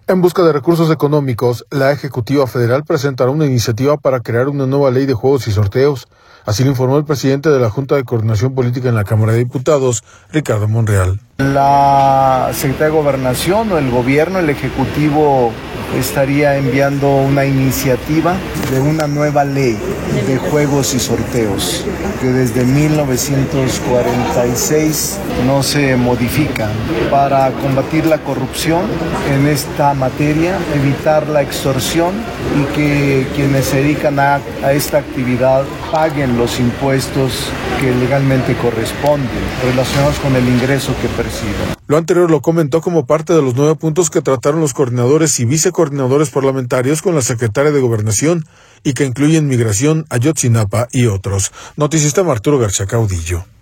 En busca de recursos económicos, la Ejecutiva Federal presentará una iniciativa para crear una nueva ley de juegos y sorteos. Así lo informó el presidente de la Junta de Coordinación Política en la Cámara de Diputados, Ricardo Monreal. La Secretaría de Gobernación o el Gobierno, el Ejecutivo, estaría enviando una iniciativa de una nueva ley de juegos y sorteos que desde 1946 no se modifica para combatir la corrupción en esta materia, evitar la extorsión y que quienes se dedican a esta actividad paguen los impuestos que legalmente corresponden relacionados con el ingreso que perciben. Lo anterior lo comentó como parte de los 9 puntos que trataron los coordinadores y vicecoordinadores parlamentarios con la secretaria de Gobernación y que incluyen migración, Ayotzinapa y otros. Noticista Arturo García Caudillo.